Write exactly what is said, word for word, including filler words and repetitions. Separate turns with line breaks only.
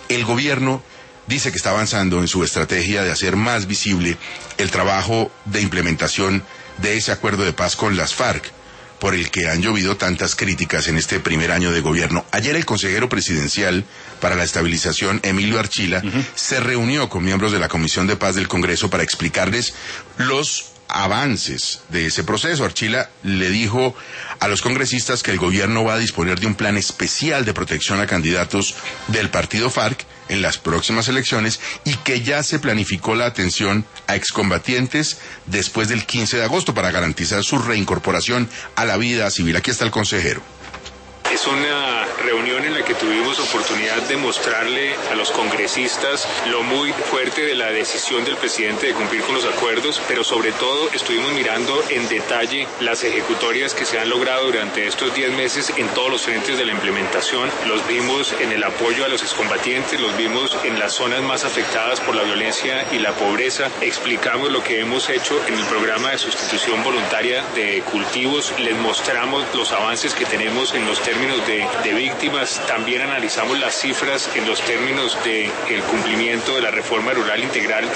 El gobierno dice que está avanzando en su estrategia de hacer más visible el trabajo de implementación de ese acuerdo de paz con las FARC, por el que han llovido tantas críticas en este primer año de gobierno. Ayer el consejero presidencial para la estabilización, Emilio Archila, uh-huh. se reunió con miembros de la Comisión de Paz del Congreso para explicarles los avances de ese proceso. Archila le dijo a los congresistas que el gobierno va a disponer de un plan especial de protección a candidatos del partido FARC en las próximas elecciones y que ya se planificó la atención a excombatientes después del quince de agosto para garantizar su reincorporación a la vida civil. Aquí está el consejero.
Es una reunión en la que tuvimos oportunidad de mostrarle a los congresistas lo muy fuerte de la decisión del presidente de cumplir con los acuerdos, pero sobre todo estuvimos mirando en detalle las ejecutorias que se han logrado durante estos diez meses en todos los frentes de la implementación. Los vimos en el apoyo a los excombatientes, los vimos en las zonas más afectadas por la violencia y la pobreza. Explicamos lo que hemos hecho en el programa de sustitución voluntaria de cultivos, les mostramos los avances que tenemos en los términos de, de víctimas, también analizamos las cifras en los términos del cumplimiento de la reforma rural integral